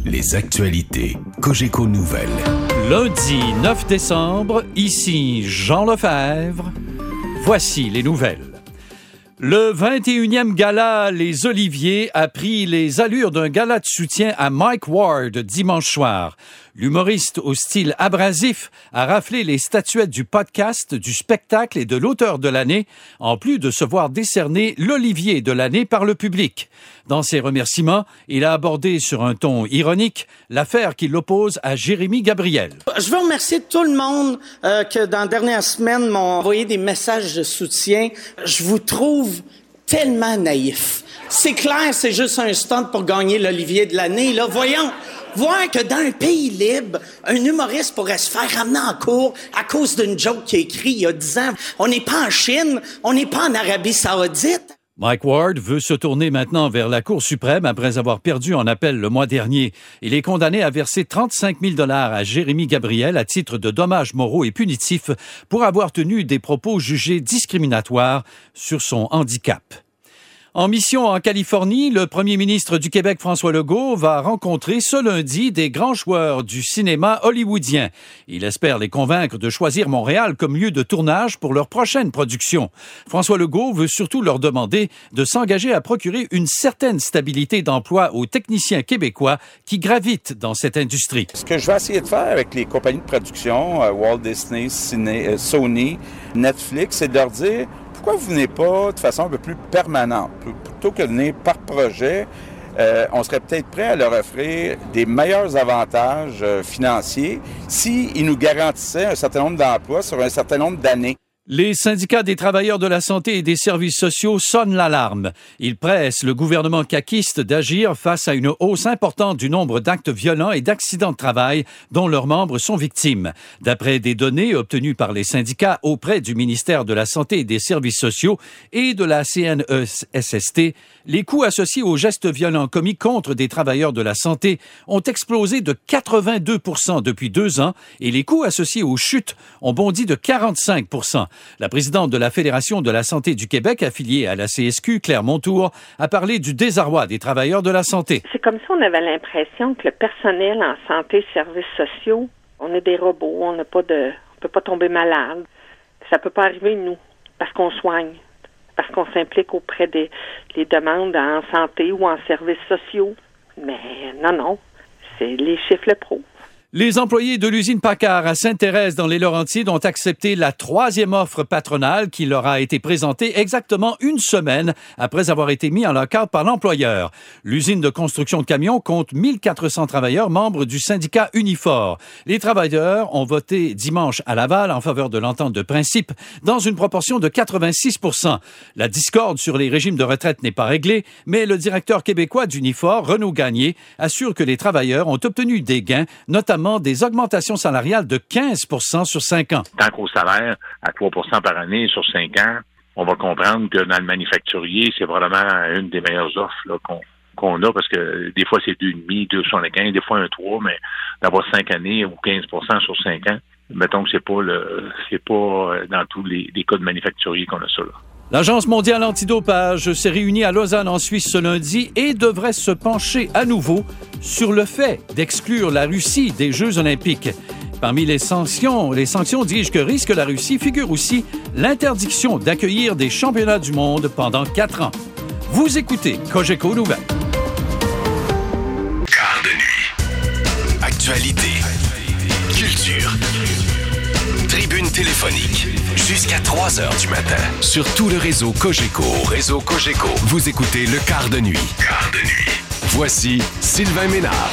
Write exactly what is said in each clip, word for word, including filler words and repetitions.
Les actualités Cogeco Nouvelles. Lundi neuf décembre, ici Jean Lefebvre. Voici les nouvelles. Le vingt et unième gala Les Oliviers a pris les allures d'un gala de soutien à Mike Ward dimanche soir. L'humoriste au style abrasif a raflé les statuettes du podcast, du spectacle et de l'auteur de l'année, en plus de se voir décerner l'Olivier de l'année par le public. Dans ses remerciements, il a abordé sur un ton ironique l'affaire qui l'oppose à Jérémy Gabriel. Je veux remercier tout le monde euh, que dans la dernière semaine m'ont envoyé des messages de soutien. Je vous trouve tellement naïf. C'est clair, c'est juste un stunt pour gagner l'Olivier de l'année. Là, voyons. Voir que dans un pays libre, un humoriste pourrait se faire ramener en cours à cause d'une joke qu'il a écrite il y a dix ans. On n'est pas en Chine, on n'est pas en Arabie Saoudite. Mike Ward veut se tourner maintenant vers la Cour suprême après avoir perdu en appel le mois dernier. Il est condamné à verser trente-cinq mille dollars à Jérémy Gabriel à titre de dommages moraux et punitifs pour avoir tenu des propos jugés discriminatoires sur son handicap. En mission en Californie, le premier ministre du Québec, François Legault, va rencontrer ce lundi des grands joueurs du cinéma hollywoodien. Il espère les convaincre de choisir Montréal comme lieu de tournage pour leur prochaine production. François Legault veut surtout leur demander de s'engager à procurer une certaine stabilité d'emploi aux techniciens québécois qui gravitent dans cette industrie. Ce que je vais essayer de faire avec les compagnies de production, euh, Walt Disney, Ciné, euh, Sony, Netflix, c'est de leur dire pourquoi vous venez pas de façon un peu plus permanente? Plutôt que de venir par projet, euh, on serait peut-être prêt à leur offrir des meilleurs avantages euh, financiers s'ils nous garantissaient un certain nombre d'emplois sur un certain nombre d'années. Les syndicats des travailleurs de la santé et des services sociaux sonnent l'alarme. Ils pressent le gouvernement caquiste d'agir face à une hausse importante du nombre d'actes violents et d'accidents de travail dont leurs membres sont victimes. D'après des données obtenues par les syndicats auprès du ministère de la Santé et des Services sociaux et de la C N E S S T, les coûts associés aux gestes violents commis contre des travailleurs de la santé ont explosé de quatre-vingt-deux pour cent depuis deux ans et les coûts associés aux chutes ont bondi de quarante-cinq pour cent. La présidente de la Fédération de la santé du Québec, affiliée à la C S Q, Claire Montour, a parlé du désarroi des travailleurs de la santé. C'est comme si on avait l'impression que le personnel en santé et services sociaux, on est des robots, on n'a pas de, on peut pas tomber malade. Ça peut pas arriver, nous, parce qu'on soigne, parce qu'on s'implique auprès des, des demandes en santé ou en services sociaux. Mais non, non, c'est les chiffres le prouvent. Les employés de l'usine Paccard à Sainte-Thérèse dans les Laurentides ont accepté la troisième offre patronale qui leur a été présentée exactement une semaine après avoir été mis en lock-out par l'employeur. L'usine de construction de camions compte mille quatre cents travailleurs membres du syndicat Unifor. Les travailleurs ont voté dimanche à Laval en faveur de l'entente de principe dans une proportion de quatre-vingt-six pour cent. La discorde sur les régimes de retraite n'est pas réglée, mais le directeur québécois d'Unifor, Renaud Gagné, assure que les travailleurs ont obtenu des gains, notamment des augmentations salariales de quinze pour cent sur cinq ans. Tant qu'au salaire, à trois pour cent par année sur cinq ans, on va comprendre que dans le manufacturier, c'est vraiment une des meilleures offres là, qu'on, qu'on a, parce que des fois, c'est deux virgule cinq, deux virgule soixante-quinze, des fois un trois, mais d'avoir cinq années ou quinze pour cent sur cinq ans, mettons que c'est pas le, c'est pas dans tous les, les cas de manufacturier qu'on a ça là. L'Agence mondiale antidopage s'est réunie à Lausanne en Suisse ce lundi et devrait se pencher à nouveau sur le fait d'exclure la Russie des Jeux olympiques. Parmi les sanctions, les sanctions, dis-je, que risque la Russie, figure aussi l'interdiction d'accueillir des championnats du monde pendant quatre ans. Vous écoutez Cogeco Nouvelles. Quart de nuit. Actualité. Culture. Tribune téléphonique. Jusqu'à trois heures du matin. Sur tout le réseau Cogeco. Réseau Cogeco. Vous écoutez le Quart de nuit. Quart de nuit. Voici Sylvain Ménard.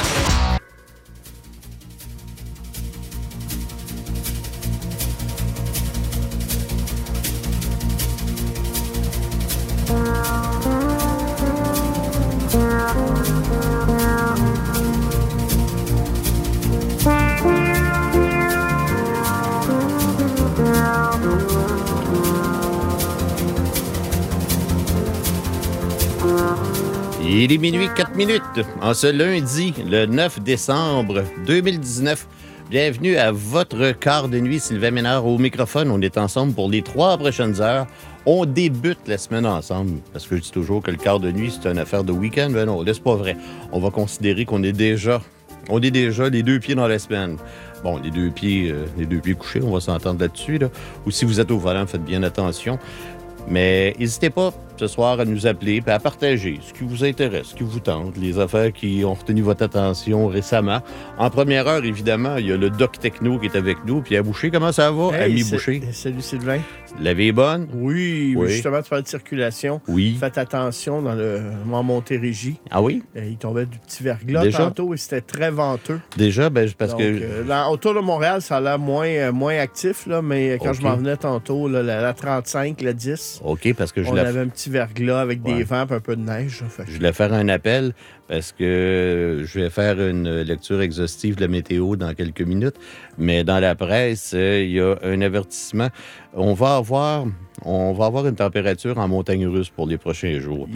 Il est minuit quatre minutes, en ce lundi, le neuf décembre deux mille dix-neuf. Bienvenue à votre quart de nuit, Sylvain Ménard au microphone. On est ensemble pour les trois prochaines heures. On débute la semaine ensemble, parce que je dis toujours que le quart de nuit, c'est une affaire de week-end. Ben non, là, c'est pas vrai. On va considérer qu'on est déjà On est déjà les deux pieds dans la semaine. Bon, les deux pieds, euh, les deux pieds couchés, on va s'entendre là-dessus. Là. Ou si vous êtes au volant, faites bien attention. Mais n'hésitez pas ce soir à nous appeler et à partager ce qui vous intéresse, ce qui vous tente, les affaires qui ont retenu votre attention récemment. En première heure, évidemment, il y a le Doc Techno qui est avec nous. Pierre Boucher, comment ça va, hey, ami c'est... Boucher? Salut Sylvain. La vie est bonne? Oui, oui. Justement, tu parles de circulation. Oui. Faites attention dans le en Montérégie. Ah oui? Euh, il tombait du petit verglas Déjà? tantôt et c'était très venteux. Déjà, ben, parce Donc, que... Euh, là, autour de Montréal, ça a l'air moins, euh, moins actif, là, mais quand okay. je m'en venais tantôt, là, la, la trente-cinq, la dix, OK, parce que je on la... avait un petit verglas avec ouais. des vents et un peu de neige. Là, fait... Je voulais faire un appel parce que je vais faire une lecture exhaustive de la météo dans quelques minutes. Mais dans la presse, il y a un avertissement. On va avoir, on va avoir une température en montagne russe pour les prochains jours.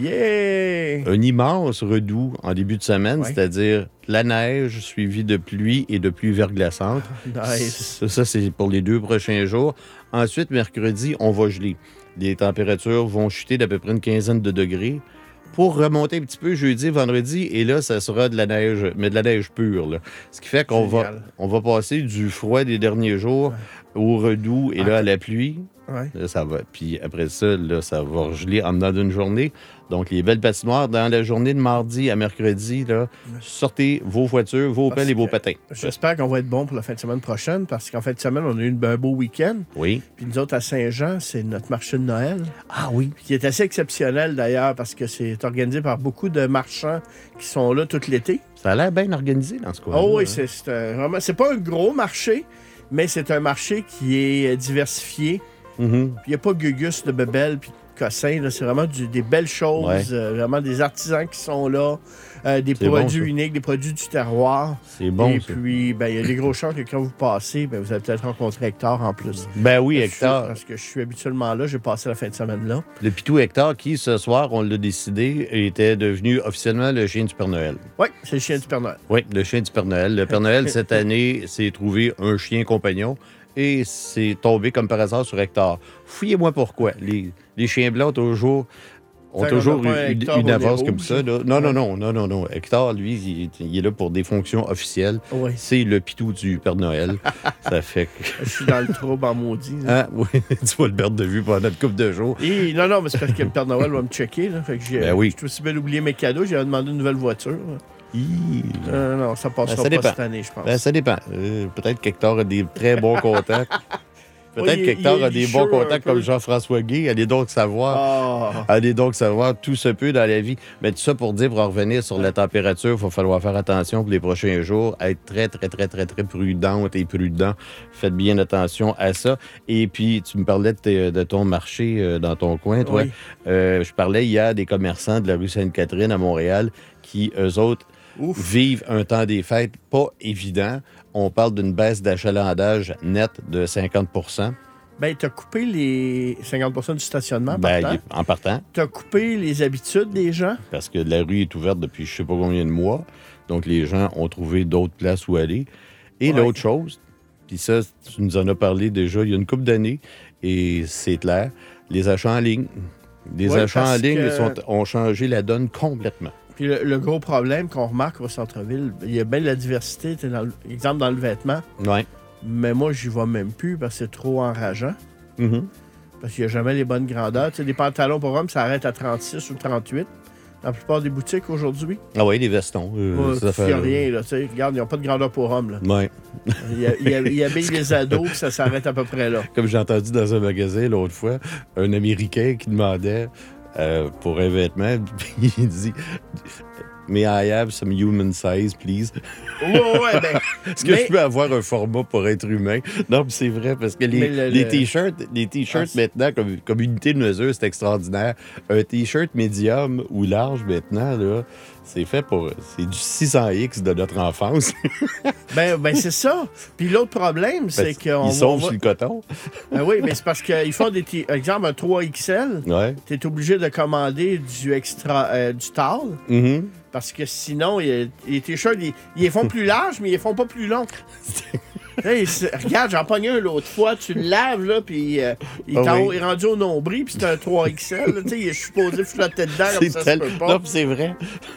Yeah! Un immense redout en début de semaine, ouais. c'est-à-dire la neige suivie de pluie et de pluie verglaçante. Nice. Ça, ça, c'est pour les deux prochains jours. Ensuite, mercredi, on va geler. Les températures vont chuter d'à peu près une quinzaine de degrés pour remonter un petit peu jeudi, vendredi, et là, ça sera de la neige, mais de la neige pure. Là. Ce qui fait qu'on va, on va passer du froid des derniers jours ouais. au redout et ah. là, à la pluie. Ouais. Là, ça va. Puis après ça, là, ça va geler en dedans d'une journée. Donc, les belles patinoires, dans la journée de mardi à mercredi, là, sortez vos voitures, vos pelles et vos patins. J'espère qu'on va être bon pour la fin de semaine prochaine, parce qu'en fin de semaine, on a eu un beau week-end. Oui. Puis nous autres, à Saint-Jean, c'est notre marché de Noël. Ah oui. Qui est assez exceptionnel, d'ailleurs, parce que c'est organisé par beaucoup de marchands qui sont là tout l'été. Ça a l'air bien organisé dans ce coin. Oh oui, c'est, c'est, un, vraiment, c'est pas un gros marché, mais c'est un marché qui est diversifié. Mm-hmm. Puis il n'y a pas gugus de bebelles puis de cossins. Là. C'est vraiment du, des belles choses, ouais. euh, vraiment des artisans qui sont là, euh, des c'est produits bon, uniques, des produits du terroir. C'est bon, Et ça. puis, ben, il y a des gros chances que quand vous passez, ben, vous allez peut-être rencontrer Hector en plus. Ben oui, parce Hector. Que, parce que je suis habituellement là, j'ai passé la fin de semaine là. Le pitou Hector, qui, ce soir, on l'a décidé, était devenu officiellement le chien du Père Noël. Oui, c'est le chien du Père Noël. Oui, le chien du Père Noël. Le Père Noël, cette année, s'est trouvé un chien compagnon. Et c'est tombé comme par hasard sur Hector. Fouillez-moi pourquoi. Les, les chiens blancs ont toujours, ont toujours une, une avance comme ça. Là. Non, non, non, non, non, non. Hector, lui, il, il est là pour des fonctions officielles. Oui. C'est le pitou du Père Noël. Ça fait que... Je suis dans le trouble en maudit. Ah, oui, tu vas le perdre de vue pendant une couple de jours. Et, non, non, mais c'est parce que le Père Noël va me checker. Là. Fait que j'ai, ben oui. j'ai aussi bien oublié mes cadeaux. J'ai demandé une nouvelle voiture. Euh, non, ça passera ben, ça pas cette année, je pense. Ben, ça dépend. Euh, peut-être qu'Hector a des très bons contacts. Peut-être oui, qu'Hector a des bons contacts comme Jean-François Guy. Allez donc savoir. Oh. Allez donc savoir tout se peut dans la vie. Mais tout ça pour dire, pour en revenir sur la température, il va falloir faire attention pour les prochains jours. Être très, très, très, très, très prudente et prudent. Faites bien attention à ça. Et puis, tu me parlais de, tes, de ton marché euh, dans ton coin, toi. Oui. Euh, je parlais hier des commerçants de la rue Sainte-Catherine à Montréal qui, eux autres, Ouf. vivent un temps des fêtes pas évident. On parle d'une baisse d'achalandage net de cinquante pour cent. Bien, tu as coupé les cinquante pour cent du stationnement en ben, partant. En partant. Tu as coupé les habitudes des gens. Parce que la rue est ouverte depuis je ne sais pas combien de mois. Donc, les gens ont trouvé d'autres places où aller. Et ouais. l'autre chose, puis ça, tu nous en as parlé déjà il y a une couple d'années, et c'est clair, les achats en ligne. Les ouais, achats en ligne que... sont, ont changé la donne complètement. Puis le, le gros problème qu'on remarque au centre-ville, il y a bien de la diversité, dans le, exemple dans le vêtement. Oui. Mais moi, j'y vais même plus parce que c'est trop enrageant. Mm-hmm. Parce qu'il n'y a jamais les bonnes grandeurs. Tu sais, des pantalons pour hommes, ça arrête à trente-six ou trente-huit. Dans la plupart des boutiques aujourd'hui. Ah oui, les vestons. Euh, ouais, ça fait rien, là. Tu sais, regarde, ils n'ont pas de grandeur pour hommes, là. Oui. Ils habillent les ados, puis ça s'arrête à peu près là. Comme j'ai entendu dans un magasin l'autre fois, un Américain qui demandait euh, pour un vêtement, puis il dit... May I have some human size, please? Ouais, ouais, ben... Est-ce que mais... je peux avoir un format pour être humain? Non, mais c'est vrai, parce que les, le, les t-shirts, les t-shirts ah, maintenant, comme, comme unité de mesure, c'est extraordinaire. Un t-shirt médium ou large, maintenant, là, c'est fait pour... C'est du six cents X de notre enfance. ben, ben, c'est ça. Puis l'autre problème, c'est qu'on... Ils sauvent sur le coton. Ben oui, mais c'est parce qu'ils font des... T- exemple, un trois X L, ouais. tu es obligé de commander du extra... Euh, du tall. Mm-hmm. Parce que sinon, les t-shirts, ils, ils les font plus larges, mais ils les font pas plus longs. Hey, regarde, j'en pognais un l'autre fois, tu le laves, là, puis euh, il, Ah est oui. il est rendu au nombril, puis c'est un trois X L. Là, il est supposé flotter dedans, comme ça, tel... se peut pas. Non, puis c'est vrai.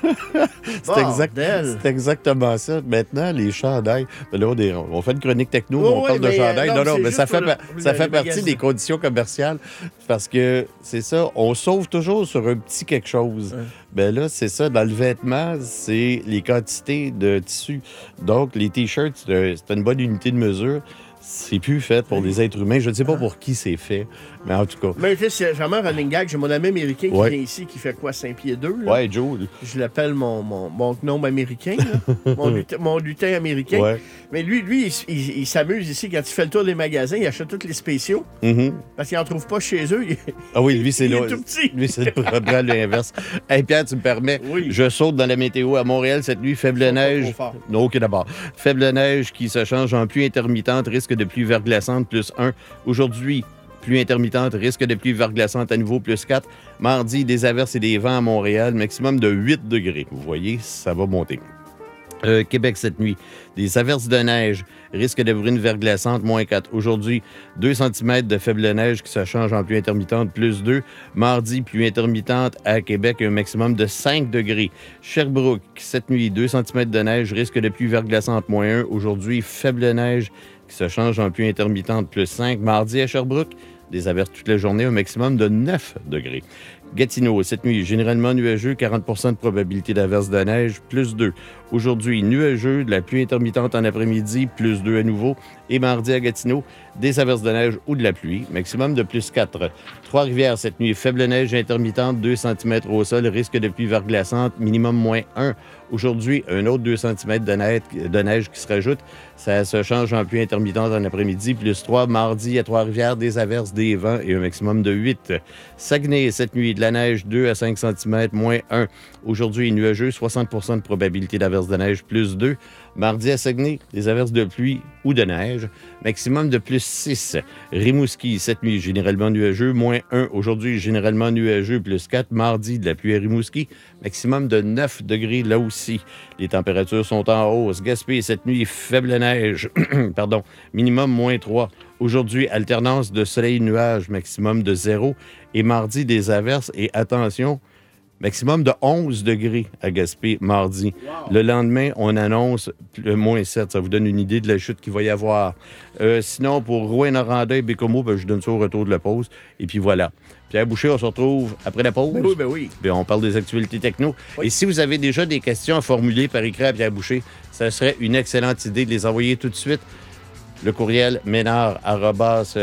c'est, exact... c'est exactement ça. Maintenant, les chandails. Ben là, on, est... on fait une chronique techno, Oh, on oui, parle de mais, chandails. euh, non, non, non, c'est mais ça juste fait, pour pa- le- ça le- fait le partie magasin. des conditions commerciales parce que c'est ça, on sauve toujours sur un petit quelque chose. Ouais. Ben là, c'est ça, dans le vêtement, c'est les quantités de tissu. Donc, les T-shirts, c'est, c'est une bonne unité de mesure. C'est plus fait pour des êtres humains. Je ne sais pas pour qui c'est fait, mais en tout cas. Mais tu sais, c'est vraiment un running gag. J'ai mon ami américain qui Ouais. vient ici, qui fait quoi, cinq pieds deux? Là? Ouais, Joe. lui. Je l'appelle mon, mon, mon gnome américain, là. mon, lutin, mon lutin américain. Ouais. Mais lui, lui il, il- il s'amuse ici. Quand il fait le tour des magasins, il achète tous les spéciaux Mhm. parce qu'il n'en trouve pas chez eux. Il- Ah oui, lui, c'est Il est là. tout petit. Lui, c'est probablement l'inverse. Hey, Pierre, tu me permets? Oui. Je saute dans la météo à Montréal cette nuit. Faible Pas neige. trop fort. Non, OK, d'abord. Faible neige qui se change en pluie intermittente, risque de pluie verglaçante, plus un. Aujourd'hui, pluie intermittente, risque de pluie verglaçante à nouveau, plus quatre. Mardi, des averses et des vents à Montréal, maximum de huit degrés. Vous voyez, ça va monter. Euh, Québec cette nuit, des averses de neige, risque de bruine verglaçante, moins quatre. Aujourd'hui, deux centimètres de faible neige qui se change en pluie intermittente, plus deux. Mardi, pluie intermittente à Québec, un maximum de cinq degrés. Sherbrooke, cette nuit, deux centimètres de neige, risque de pluie verglaçante, moins un. Aujourd'hui, faible neige qui se change en pluie intermittente, plus cinq. Mardi à Sherbrooke, des averses toute la journée, un maximum de neuf degrés. Gatineau, cette nuit, généralement nuageux, quarante pour cent de probabilité d'averse de neige, plus deux. Aujourd'hui, nuageux, de la pluie intermittente en après-midi, plus deux à nouveau. Et mardi à Gatineau, des averses de neige ou de la pluie, maximum de plus quatre. Trois-Rivières, cette nuit, faible neige intermittente, deux centimètres au sol, risque de pluie verglaçante, minimum moins un. Aujourd'hui, un autre deux centimètres de neige, de neige qui se rajoute. Ça se change en pluie intermittente en après-midi, plus trois. Mardi à Trois-Rivières, des averses, des vents et un maximum de huit. Saguenay, cette nuit, de la neige, deux à cinq centimètres, moins un. Aujourd'hui, nuageux, soixante pour cent de probabilité d'averse de neige, plus deux. Mardi à Saguenay, des averses de pluie ou de neige, maximum de plus six. Rimouski, cette nuit, généralement nuageux, moins un. Aujourd'hui, généralement nuageux, plus quatre. Mardi, de la pluie à Rimouski, maximum de neuf degrés là aussi. Les températures sont en hausse. Gaspé, cette nuit, faible neige, pardon, minimum moins trois. Aujourd'hui, alternance de soleil-nuage, maximum de zéro. Et mardi, des averses et attention, maximum de onze degrés à Gaspé, mardi. Wow. Le lendemain, on annonce le moins sept. Ça vous donne une idée de la chute qu'il va y avoir. Euh, sinon, pour Rouyn-Noranda et Bécomo, ben, je donne ça au retour de la pause. Et puis voilà. Pierre Boucher, on se retrouve après la pause. Ben oui, ben oui. Bien, on parle des actualités techno. Oui. Et si vous avez déjà des questions à formuler par écrit à Pierre Boucher, ça serait une excellente idée de les envoyer tout de suite. Le courriel ménard arobase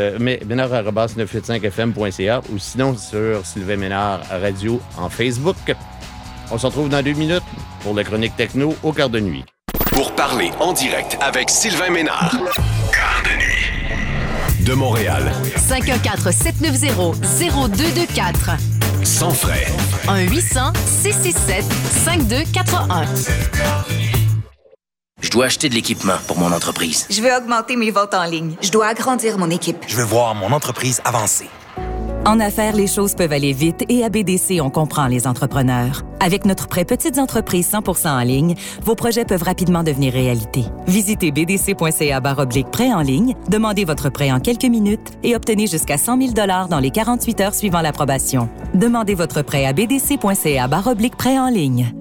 neuf cent quatre-vingt-cinq f m point c a ou sinon sur Sylvain Ménard à radio en Facebook. On se retrouve dans deux minutes pour la chronique techno au quart de nuit. Pour parler en direct avec Sylvain Ménard. Quart de nuit. De Montréal. cinq un quatre, sept neuf zéro, zéro deux deux quatre. Sans frais. un huit cents, six six sept, cinq deux quatre un. Je dois acheter de l'équipement pour mon entreprise. Je veux augmenter mes ventes en ligne. Je dois agrandir mon équipe. Je veux voir mon entreprise avancer. En affaires, les choses peuvent aller vite et à B D C, on comprend les entrepreneurs. Avec notre prêt Petites entreprises cent pour cent en ligne, vos projets peuvent rapidement devenir réalité. Visitez b d c point c a barre oblique prêt en ligne, demandez votre prêt en quelques minutes et obtenez jusqu'à cent mille dollars dans les quarante-huit heures suivant l'approbation. Demandez votre prêt à b d c point c a barre oblique prêt en ligne.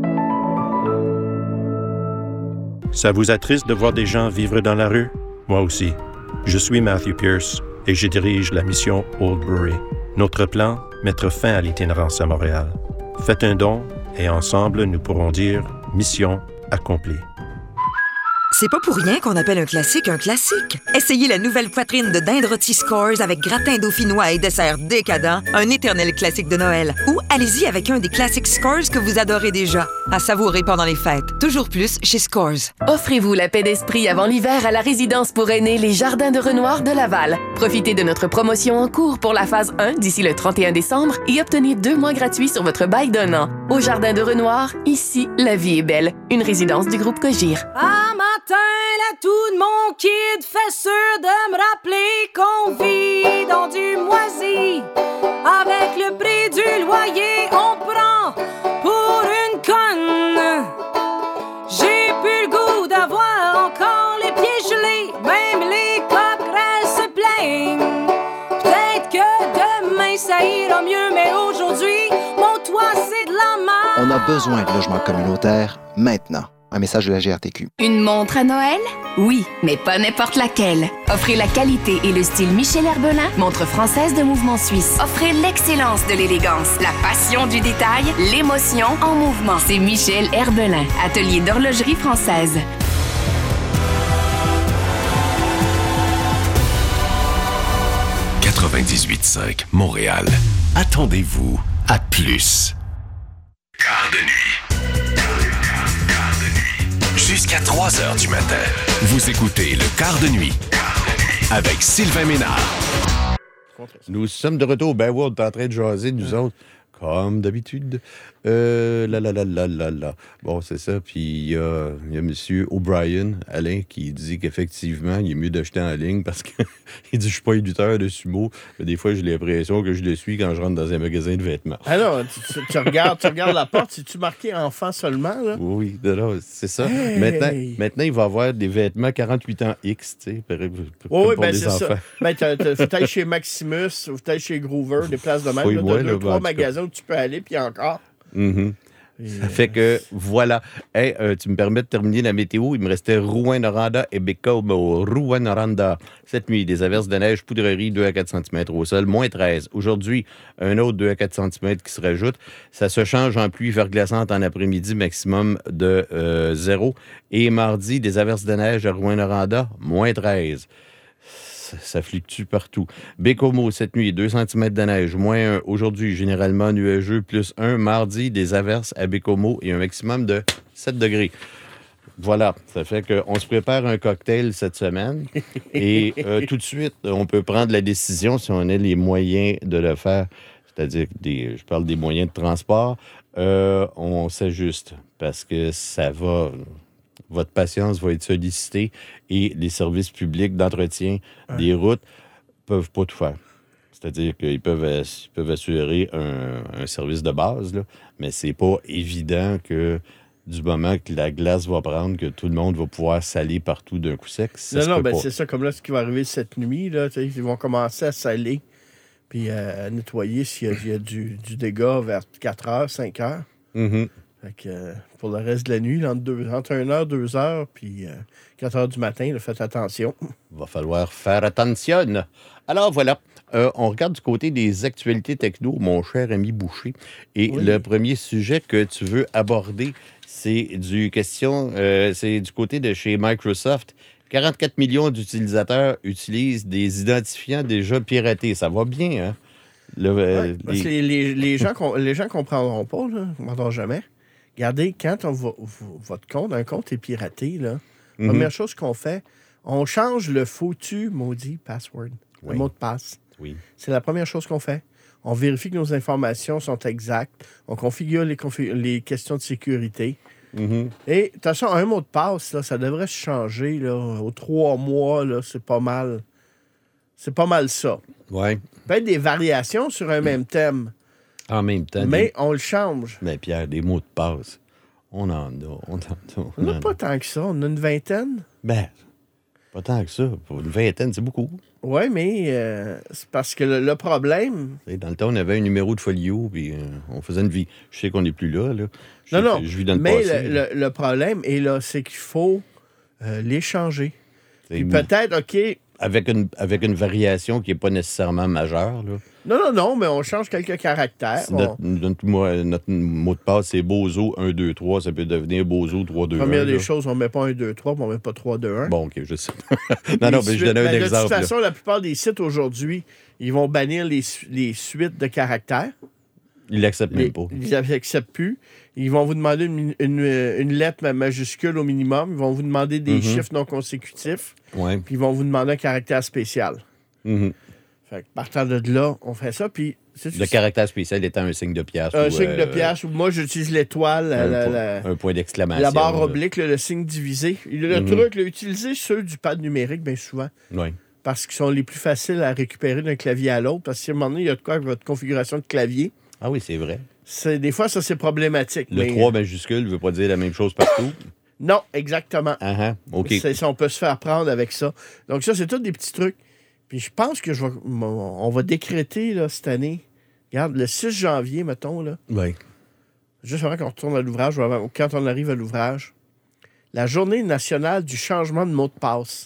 Ça vous attriste de voir des gens vivre dans la rue? Moi aussi. Je suis Matthew Pierce et je dirige la mission Oldbury. Notre plan, mettre fin à l'itinérance à Montréal. Faites un don et ensemble, nous pourrons dire mission accomplie. C'est pas pour rien qu'on appelle un classique un classique. Essayez la nouvelle poitrine de dinde rôti Scores avec gratin dauphinois et dessert décadent, un éternel classique de Noël. Ou allez-y avec un des classiques Scores que vous adorez déjà. À savourer pendant les fêtes. Toujours plus chez Scores. Offrez-vous la paix d'esprit avant l'hiver à la résidence pour aînés Les Jardins de Renoir de Laval. Profitez de notre promotion en cours pour la phase un d'ici le trente et un décembre et obtenez deux mois gratuits sur votre bail d'un an. Au Jardin de Renoir, ici, la vie est belle. Une résidence du groupe Cogir. Ah, matin, là, tout de mon kid fait sûr de me rappeler qu'on vit dans du moisi. Avec le prix du loyer, on prend pour une conne. J'ai plus le goût d'avoir encore les pieds gelés. même les coquerelles se plaignent. Peut-être que demain ça ira mieux, mais aujourd'hui, mon toit c'est de la marde. On a besoin de logements communautaires maintenant. Un message de la G R T Q. Une montre à Noël? Oui, mais pas n'importe laquelle. Offrez la qualité et le style Michel Herbelin, montre française de mouvement suisse. Offrez l'excellence de l'élégance, la passion du détail, l'émotion en mouvement. C'est Michel Herbelin, atelier d'horlogerie française. quatre-vingt-dix-huit cinq Montréal. Attendez-vous à plus. Quart de nuit. Jusqu'à trois heures du matin. Vous écoutez le Quart de nuit avec Sylvain Ménard. Nous sommes de retour. Ben ouais, on est en train de jaser, nous autres. Comme d'habitude. Euh, là, là, là, là, là, là. Bon, c'est ça. Puis il y a, y a M. O'Brien, Alain, qui dit qu'effectivement, il est mieux d'acheter en ligne parce qu'il dit « Je suis pas éditeur de sumo. » Des fois, j'ai l'impression que je le suis quand je rentre dans un magasin de vêtements. Alors, tu, tu, tu, regardes, tu regardes la porte. C'est-tu marqué « enfant » seulement? Là? Oui, non, non, c'est ça. Hey! Maintenant, maintenant, il va avoir des vêtements quarante-huit ans X, tu sais, pour, pour, oui, pour ben des c'est enfants. ça. Ben, t'as, t'as, faut aller chez Maximus, faut aller chez Groover, des places de même. Oui, Là, moi, t'as là, deux, ben, trois en tout cas. magasins où tu peux aller, puis encore. Mm-hmm. Ça fait que, voilà. Hey, euh, tu me permets de terminer la météo. Il me restait Rouyn-Noranda et Bécomo. Rouyn-Noranda. Cette nuit, des averses de neige, poudrerie, deux à quatre centimètres au sol, moins treize. Aujourd'hui, un autre deux à quatre centimètres qui se rajoute. Ça se change en pluie verglaçante en après-midi, maximum de euh, zéro. Et mardi, des averses de neige à Rouyn-Noranda, moins treize. Ça fluctue partout. Bécomo, cette nuit, deux centimètres de neige, moins un. Aujourd'hui, généralement nuageux, plus un. Mardi, des averses à Bécomo et un maximum de sept degrés. Voilà, ça fait qu'on se prépare un cocktail cette semaine et euh, tout de suite, on peut prendre la décision si on a les moyens de le faire. C'est-à-dire, des, je parle des moyens de transport, euh, on s'ajuste parce que ça va... Votre patience va être sollicitée et les services publics d'entretien ouais. des routes peuvent pas tout faire. C'est-à-dire qu'ils peuvent, ils peuvent assurer un, un service de base, là, mais c'est pas évident que du moment que la glace va prendre, que tout le monde va pouvoir saler partout d'un coup sec. Ça non, se non, peut ben pas. c'est ça. Comme là, ce qui va arriver cette nuit, là, ils vont commencer à saler puis à nettoyer s'il y a, il y a du, du dégât vers quatre heures, cinq heures. Mm-hmm. Fait que, euh, pour le reste de la nuit, entre, deux, entre une heure, deux heures, puis euh, quatre heures du matin, là, faites attention. Il va falloir faire attention. Alors voilà, euh, on regarde du côté des actualités techno, mon cher ami Boucher. Et oui. Le premier sujet que tu veux aborder, c'est du question, euh, c'est du côté de chez Microsoft. quarante-quatre millions d'utilisateurs utilisent des identifiants déjà piratés. Ça va bien, hein? Le, euh, ouais, parce les... que les, les gens ne comprendront pas, là, ne comprendront jamais. Regardez, quand on va, votre compte, un compte est piraté, là, mm-hmm. première chose qu'on fait, on change le foutu maudit password, oui. le mot de passe. Oui. C'est la première chose qu'on fait. On vérifie que nos informations sont exactes. On configure les, config- les questions de sécurité. Mm-hmm. Et de toute façon, un mot de passe, là, ça devrait se changer là, aux trois mois. Là, c'est pas mal. C'est pas mal ça. Oui. Peut-être des variations sur un mm. même thème. En même temps. Mais des... on le change. Mais Pierre, des mots de passe, on en a. On n'a a... pas tant que ça. On a une vingtaine. Ben, pas tant que ça. Pour une vingtaine, c'est beaucoup. Oui, mais euh, c'est parce que le, le problème... Et dans le temps, on avait un numéro de folio, puis euh, on faisait une vie. Je sais qu'on n'est plus là. là. Je non, non. Que je vis dans le mais passé, le, le, le problème est là, c'est qu'il faut euh, les changer. Puis mou... peut-être, OK... Avec une, avec une variation qui n'est pas nécessairement majeure, là. Non, non, non, mais on change quelques caractères. Notre, on... notre, notre, notre mot de passe, c'est Bozo un deux trois. Ça peut devenir Bozo trois deux un. Première des là. choses, on ne met pas un deux trois, mais on ne met pas trois deux un. Bon, OK, je sais. non, non, mais je donne un ben, exemple. De toute façon, là. La plupart des sites aujourd'hui, ils vont bannir les, les suites de caractères. Ils l'acceptent même pas. Ils l'acceptent plus. Ils vont vous demander une, une, une lettre majuscule au minimum. Ils vont vous demander des mm-hmm. chiffres non consécutifs. Ouais. Puis ils vont vous demander un caractère spécial. Mm-hmm. Fait que partant de là, on fait ça. Puis le caractère spécial étant un signe de pièce. Un ou, signe euh, de pièce. Ou moi, j'utilise l'étoile. Un, la, po- la, un point d'exclamation. La barre là. oblique, le, le signe divisé. Le Mm-hmm. truc, là, utilisez ceux du pad numérique, bien souvent. Oui. Parce qu'ils sont les plus faciles à récupérer d'un clavier à l'autre. Parce qu'à un moment donné, il y a de quoi avec votre configuration de clavier. Ah oui, c'est vrai. C'est, des fois, ça, c'est problématique. Le mais... trois majuscule ne veut pas dire la même chose partout. Non, exactement. Uh-huh. OK. C'est, ça, on peut se faire prendre avec ça. Donc, ça, c'est tous des petits trucs. Puis je pense que je vais, on va décréter là, cette année. Regarde, le six janvier, mettons, là. Oui. Juste avant qu'on retourne à l'ouvrage, ou quand on arrive à l'ouvrage, la journée nationale du changement de mot de passe.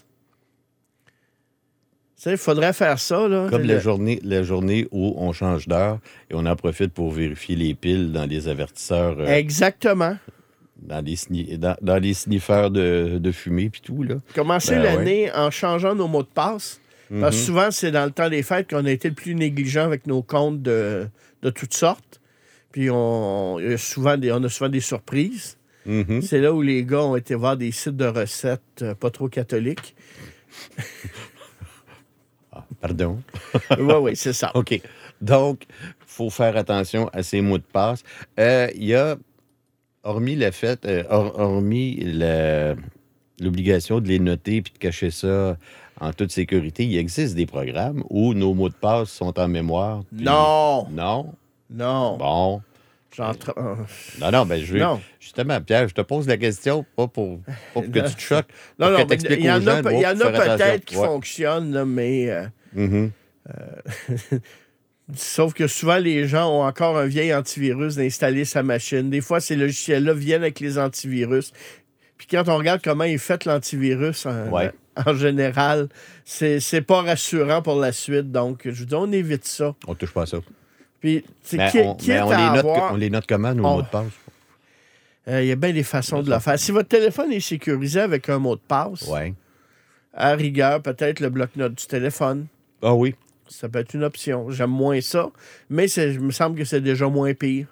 Tu sais, il faudrait faire ça, là. Comme le... la journée, la journée où on change d'heure et on en profite pour vérifier les piles dans les avertisseurs. Euh, Exactement. Dans les, sni- dans, dans les sniffeurs de, de fumée puis tout, là. Commencer Ben, l'année ouais. en changeant nos mots de passe. Mm-hmm. Parce que souvent, c'est dans le temps des fêtes qu'on a été le plus négligent avec nos comptes de, de toutes sortes. Puis on, il y a souvent des, on a souvent des surprises. Mm-hmm. C'est là où les gars ont été voir des sites de recettes euh, pas trop catholiques. Ah, pardon. Oui, oui, c'est ça. OK. Donc, il faut faire attention à ces mots de passe. Il euh, y a, hormis le fait, euh, hor- hormis la, l'obligation de les noter puis de cacher ça en toute sécurité, il existe des programmes où nos mots de passe sont en mémoire. Puis... Non! Non? Non. Bon. J'entre... Non, non, ben je veux... Non. Justement, Pierre, je te pose la question, pas pour, pas pour que tu te choques. Non, non, mais il y en a, il y en a peut-être qui ouais. fonctionnent, là, mais... Euh, mm-hmm. euh, sauf que souvent, les gens ont encore un vieil antivirus d'installer sa machine. Des fois, ces logiciels-là viennent avec les antivirus. Puis quand on regarde comment est fait l'antivirus en, ouais. en général, c'est, c'est pas rassurant pour la suite. Donc, je vous dis, on évite ça. On touche pas à ça. Puis, c'est mais qui, on, qui mais est on, à les note, avoir... on les note comment, nos on... mots de passe? Il euh, y a bien des façons de le faire. Si votre téléphone est sécurisé avec un mot de passe, ouais. à rigueur, peut-être le bloc-notes du téléphone. Ah oui. Ça peut être une option. J'aime moins ça, mais c'est, il me semble que c'est déjà moins pire.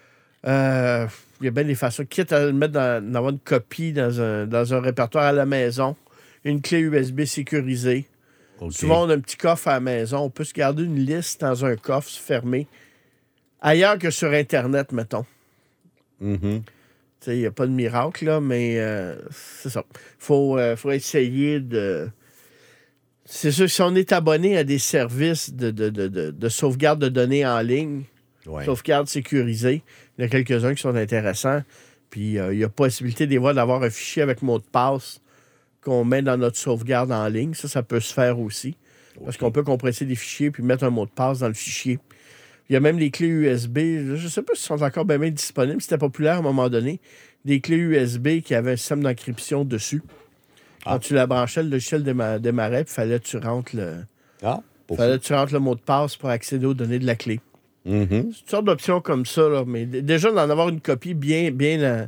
Euh, il y a bien des façons. Quitte à le mettre dans, dans avoir une copie dans un, dans un répertoire à la maison, une clé U S B sécurisée. Okay. Souvent, on a un petit coffre à la maison. On peut se garder une liste dans un coffre fermé. Ailleurs que sur Internet, mettons. Mm-hmm. Il n'y a pas de miracle, là, mais euh, c'est ça. Il faut, euh, faut essayer de... C'est sûr, si on est abonné à des services de, de, de, de, de sauvegarde de données en ligne, ouais. sauvegarde sécurisée, il y en a quelques-uns qui sont intéressants. Puis euh, il y a possibilité des fois d'avoir un fichier avec mot de passe qu'on met dans notre sauvegarde en ligne. Ça, ça peut se faire aussi. Okay. Parce qu'on peut compresser des fichiers puis mettre un mot de passe dans le fichier. Il y a même les clés U S B. Je ne sais pas si sont encore bien, bien disponibles. C'était populaire à un moment donné. Des clés U S B qui avaient un système d'encryption dessus. Ah. Quand tu la branchais, le logiciel déma- démarrait, puis fallait que tu rentres le. Ah, fallait que tu rentres le mot de passe pour accéder aux données de la clé. Mm-hmm. C'est une sorte d'option comme ça, là. Mais d- déjà, d'en avoir une copie bien, bien, euh,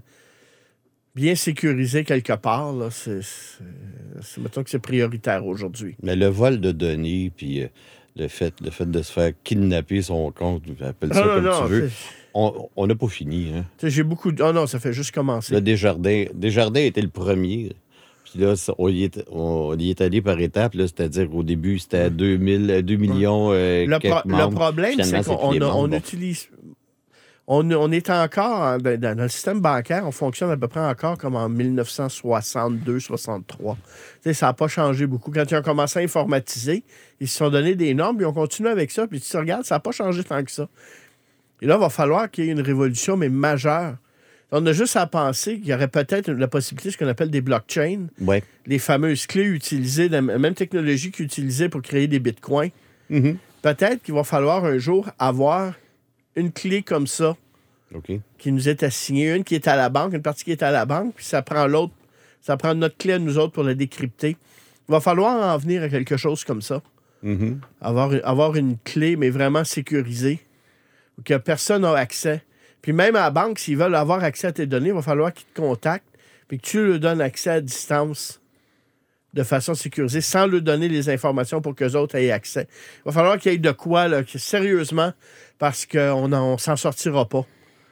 bien sécurisée quelque part, là, c'est, c'est, c'est, mettons que c'est prioritaire aujourd'hui. Mais le vol de données, puis euh, le, fait, le fait de se faire kidnapper son compte, appelle ça ah, comme non, tu veux, on n'a pas fini. Hein? J'ai beaucoup de... Oh non, ça fait juste commencer. Le Desjardins, Desjardins était le premier. Puis là, on y est, on y est allé par étapes, là, c'est-à-dire qu'au début, c'était à deux mille, deux millions. Euh, le, pro- membres. le problème, Finalement, c'est qu'on c'est on, on bon. utilise... On, on est encore, en, dans, dans le système bancaire, on fonctionne à peu près encore comme en dix-neuf cent soixante-deux soixante-trois. Tu sais, ça n'a pas changé beaucoup. Quand ils ont commencé à informatiser, ils se sont donné des normes, puis on continue avec ça, puis tu te regardes, ça n'a pas changé tant que ça. Et là, il va falloir qu'il y ait une révolution, mais majeure. On a juste à penser qu'il y aurait peut-être la possibilité de ce qu'on appelle des blockchains, ouais. les fameuses clés utilisées, la même technologie qu'utilisée pour créer des bitcoins. Mm-hmm. Peut-être qu'il va falloir un jour avoir une clé comme ça okay. qui nous est assignée, une qui est à la banque, une partie qui est à la banque, puis ça prend l'autre, ça prend notre clé à nous autres pour la décrypter. Il va falloir en venir à quelque chose comme ça. Mm-hmm. Avoir, avoir une clé, mais vraiment sécurisée, où que personne n'a accès. Puis même à la banque, s'ils veulent avoir accès à tes données, il va falloir qu'ils te contactent puis que tu leur donnes accès à distance de façon sécurisée, sans leur donner les informations pour qu'eux autres aient accès. Il va falloir qu'il y ait de quoi, là, sérieusement, parce qu'on ne s'en sortira pas.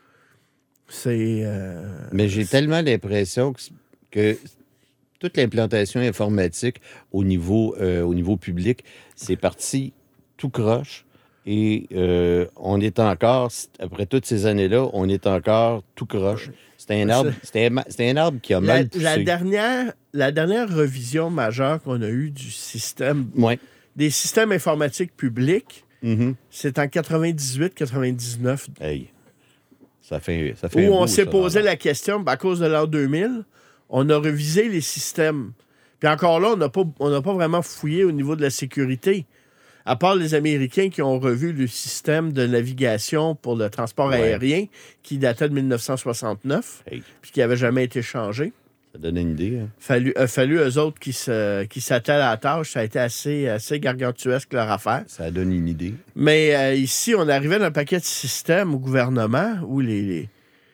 C'est... Euh, Mais j'ai c'est... tellement l'impression que, que toute l'implantation informatique au niveau, euh, au niveau public, c'est parti tout croche. Et euh, on est encore, après toutes ces années-là, on est encore tout croche. C'était un arbre, c'était, c'était un arbre qui a mal poussé. La dernière, la dernière revision majeure qu'on a eue du système, ouais. des systèmes informatiques publics, mm-hmm. c'est en quatre-vingt-dix-huit quatre-vingt-dix-neuf. Hey, ça fait, ça fait où un on bout, s'est ça, posé là. la question, à cause de l'an deux mille, on a revisé les systèmes. Puis encore là, on n'a pas, on n'a pas vraiment fouillé au niveau de la sécurité. À part les Américains qui ont revu le système de navigation pour le transport ouais. aérien qui datait de dix-neuf cent soixante-neuf hey. Puis qui n'avait jamais été changé. Ça donne une idée. Hein? Fallu, a fallu eux autres qui, se, qui s'attellent à la tâche. Ça a été assez, assez gargantuesque leur affaire. Ça donne une idée. Mais euh, ici, on arrivait dans un paquet de systèmes au gouvernement où les, les,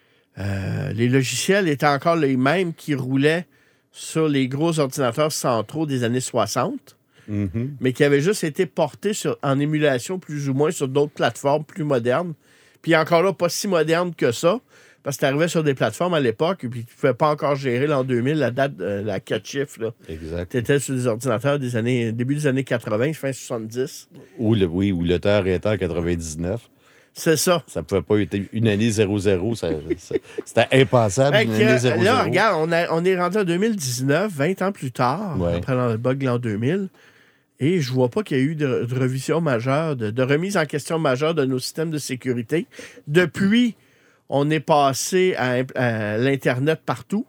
euh, les logiciels étaient encore les mêmes qui roulaient sur les gros ordinateurs centraux des années soixante. Mm-hmm. Mais qui avait juste été porté sur, en émulation plus ou moins sur d'autres plateformes plus modernes. Puis encore là, pas si moderne que ça, parce que tu arrivais sur des plateformes à l'époque, et puis tu ne pouvais pas encore gérer l'an deux mille, la date, euh, la quatre chiffres. Là. Exact. Tu étais sur des ordinateurs des années, début des années quatre-vingts, fin soixante-dix. Ou le, oui, ou le temps arrêté en quatre-vingt-dix-neuf. C'est ça. Ça ne pouvait pas être une année zéro zéro. Ça, ça, c'était impensable, hey, une année zéro zéro. Là, regarde, on, a, on est rendu en deux mille dix-neuf, vingt ans plus tard, ouais. après le bug de l'an deux mille. Et je vois pas qu'il y a eu de, de revision majeure, de, de remise en question majeure de nos systèmes de sécurité. Depuis, on est passé à, à l'Internet partout.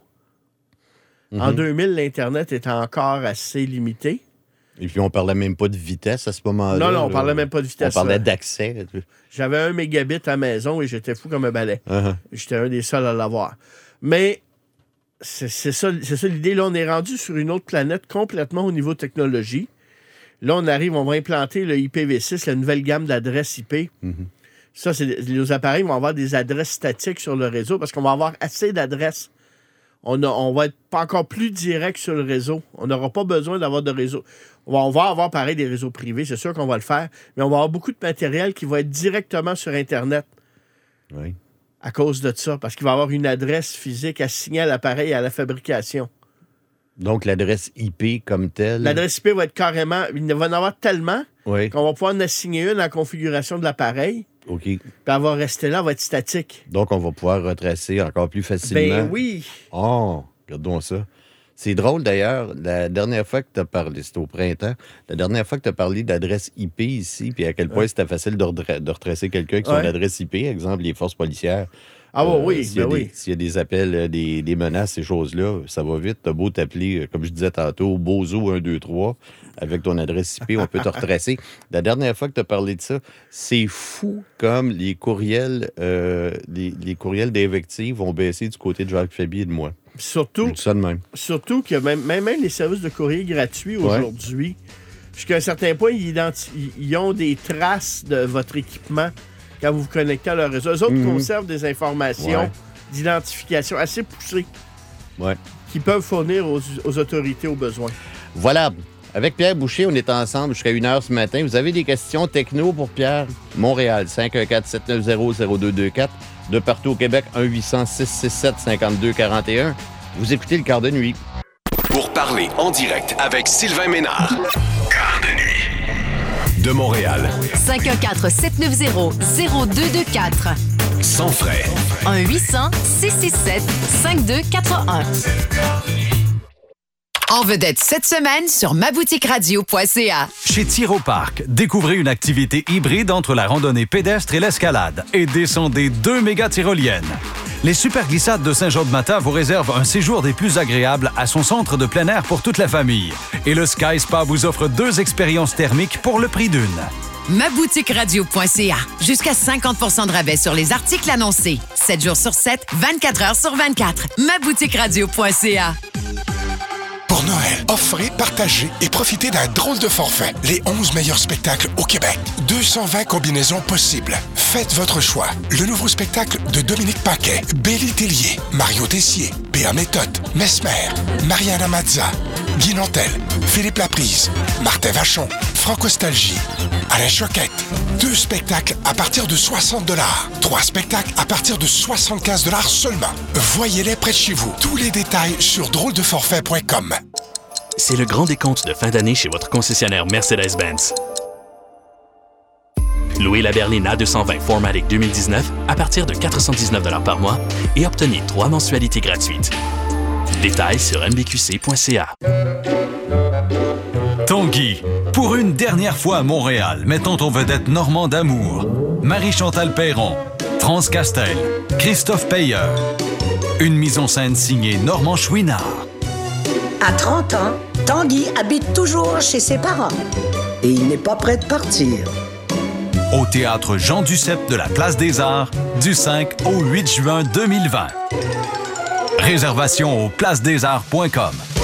Mm-hmm. En deux mille, l'Internet était encore assez limité. Et puis, on parlait même pas de vitesse à ce moment-là. Non, non, on parlait même pas de vitesse. On parlait d'accès. J'avais un mégabit à la maison et j'étais fou comme un balai. Uh-huh. J'étais un des seuls à l'avoir. Mais c'est, c'est, ça, c'est ça l'idée. Là, on est rendu sur une autre planète complètement au niveau technologie. Là, on arrive, on va implanter le I P v six, la nouvelle gamme d'adresses I P. Mm-hmm. Ça, c'est, les appareils vont avoir des adresses statiques sur le réseau parce qu'on va avoir assez d'adresses. On, a, on va être pas encore plus direct sur le réseau. On n'aura pas besoin d'avoir de réseau. On va, on va avoir, pareil, des réseaux privés. C'est sûr qu'on va le faire. Mais on va avoir beaucoup de matériel qui va être directement sur Internet. Oui. À cause de ça. Parce qu'il va y avoir une adresse physique assignée à l'appareil et à la fabrication. Donc, l'adresse I P comme telle... L'adresse I P va être carrément... Il va en avoir tellement oui. qu'on va pouvoir en assigner une à la configuration de l'appareil. OK. Puis elle va rester là, elle va être statique. Donc, on va pouvoir retracer encore plus facilement. Ben oui. Oh, regardons ça. C'est drôle, d'ailleurs, la dernière fois que tu as parlé, c'était au printemps, la dernière fois que tu as parlé d'adresse I P ici, puis à quel point ouais. c'était facile de, redra- de retracer quelqu'un avec son ouais. adresse I P, exemple, les forces policières. Ah euh, oui, s'il, y a ben des, oui. s'il y a des appels, des, des menaces, ces choses-là, ça va vite. T'as beau t'appeler, comme je disais tantôt, Bozo un deux trois, avec ton adresse I P, on peut te retracer. La dernière fois que tu as parlé de ça, c'est fou comme les courriels, euh, les, les courriels d'invective ont baissé du côté de Jacques Fabi et de moi. Surtout, je dis ça de même. Surtout que même, même, même les services de courrier gratuits aujourd'hui, ouais. jusqu'à un certain point, ils, identi- ils ont des traces de votre équipement quand vous vous connectez à leur réseau. Eux autres mmh. conservent des informations ouais. d'identification assez poussées ouais. qui peuvent fournir aux, aux autorités au besoin. Voilà. Avec Pierre Boucher, on est ensemble jusqu'à une heure ce matin. Vous avez des questions techno pour Pierre? Montréal, cinq un quatre, sept neuf zéro, zéro deux deux quatre. De partout au Québec, un huit cents, six six sept, cinq deux quatre un. Vous écoutez le Quart de nuit. Pour parler en direct avec Sylvain Ménard. Quart de nuit. De Montréal. cinq un quatre, sept neuf zéro, zéro deux deux quatre. Sans frais. un huit cents, six six sept, cinq deux quatre un. En vedette cette semaine sur ma boutique radio point c a. Chez Tyroparc, découvrez une activité hybride entre la randonnée pédestre et l'escalade et descendez deux méga tyroliennes. Les super glissades de Saint-Jean-de-Matha vous réservent un séjour des plus agréables à son centre de plein air pour toute la famille. Et le Sky Spa vous offre deux expériences thermiques pour le prix d'une. ma boutique radio point c a. Jusqu'à cinquante pour cent de rabais sur les articles annoncés. sept jours sur sept, vingt-quatre heures sur vingt-quatre. ma boutique radio point c a. Pour Noël, offrez, partagez et profitez d'un drôle de forfait. Les onze meilleurs spectacles au Québec. deux cent vingt combinaisons possibles. Faites votre choix. Le nouveau spectacle de Dominique Paquet, Bélie Tellier, Mario Tessier, Péa Méthode, Mesmer, Mariana Mazza, Guy Nantel, Philippe Laprise, Martin Vachon, Franck Ostalgie, Alain Choquette. Deux spectacles à partir de soixante dollars. Trois spectacles à partir de soixante-quinze dollars seulement. Voyez-les près de chez vous. Tous les détails sur drôle de forfait point com. C'est le grand décompte de fin d'année chez votre concessionnaire Mercedes-Benz. Louez la berline A deux cent vingt four matic deux mille dix-neuf à partir de quatre cent dix-neuf dollars par mois et obtenez trois mensualités gratuites. Détails sur m b q c point c a. Tanguy, pour une dernière fois à Montréal, mettons en vedette Normand D'Amour, Marie-Chantal Perron, France Castel, Christophe Payeur. Une mise en scène signée Normand Chouinard. À trente ans, Tanguy habite toujours chez ses parents. Et il n'est pas prêt de partir. Au théâtre Jean Duceppe de la Place des Arts, du cinq au huit juin deux mille vingt. Réservation au place des arts point com.